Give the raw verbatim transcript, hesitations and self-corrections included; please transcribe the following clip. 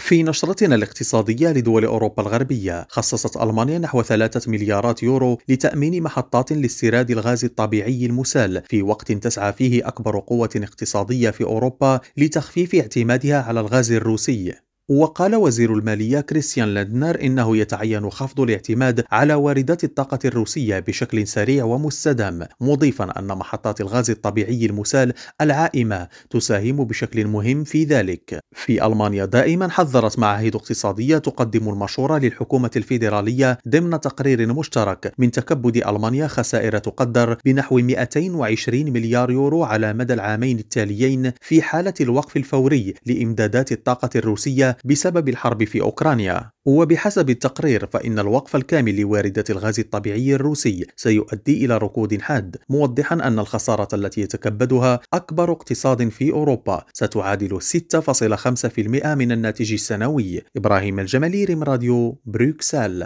في نشرتنا الاقتصادية لدول أوروبا الغربية، خصصت ألمانيا نحو ثلاثة مليارات يورو لتأمين محطات لاستيراد الغاز الطبيعي المسال، في وقت تسعى فيه أكبر قوة اقتصادية في أوروبا لتخفيف اعتمادها على الغاز الروسي. وقال وزير المالية كريستيان لاندنر إنه يتعين خفض الاعتماد على واردات الطاقة الروسية بشكل سريع ومستدام، مضيفا أن محطات الغاز الطبيعي المسال العائمة تساهم بشكل مهم في ذلك. في ألمانيا دائما حذرت معاهد اقتصادية تقدم المشورة للحكومة الفيدرالية ضمن تقرير مشترك من تكبد ألمانيا خسائر تقدر بنحو مئتين وعشرين مليار يورو على مدى العامين التاليين في حالة الوقف الفوري لإمدادات الطاقة الروسية بسبب الحرب في أوكرانيا. وبحسب التقرير فإن الوقف الكامل لواردات الغاز الطبيعي الروسي سيؤدي إلى ركود حاد، موضحا أن الخسارة التي يتكبدها أكبر اقتصاد في أوروبا ستعادل ستة فاصلة خمسة بالمئة من الناتج السنوي. إبراهيم الجمالي، ريم راديو، بروكسل.